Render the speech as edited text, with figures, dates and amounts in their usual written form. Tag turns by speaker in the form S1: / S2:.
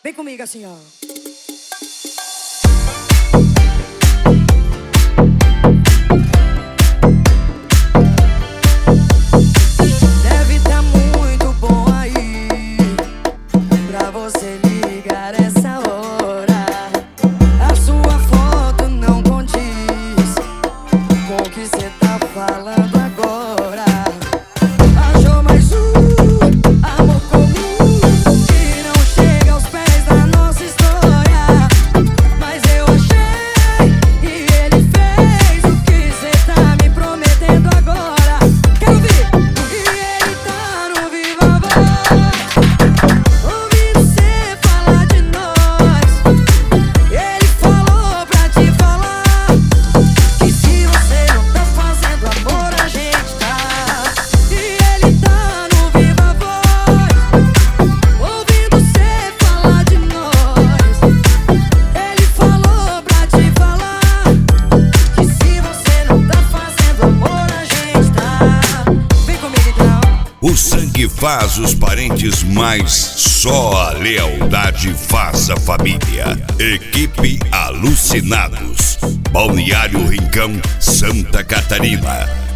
S1: Vem comigo assim, ó. Deve tá muito bom aí pra você ligar essa hora. A sua foto não condiz com o que cê tá falando agora. Achou mais amor comum que não chega aos pés da nossa história. Mas eu achei e ele fez o que cê tá me prometendo agora. Quero ouvir! E ele tá no Viva Voz, ouvindo cê falar de nós. Ele falou pra te falar que se você não tá fazendo amor, a gente tá. E ele tá no Viva Voz, ouvindo cê falar de nós. Ele falou pra te falar que se você não tá fazendo amor, a gente tá. Vem comigo então.
S2: O sangue faz os parentes, mas só a lealdade faz a família. Equipe Alucinados, Balneário Rincão, Santa Catarina.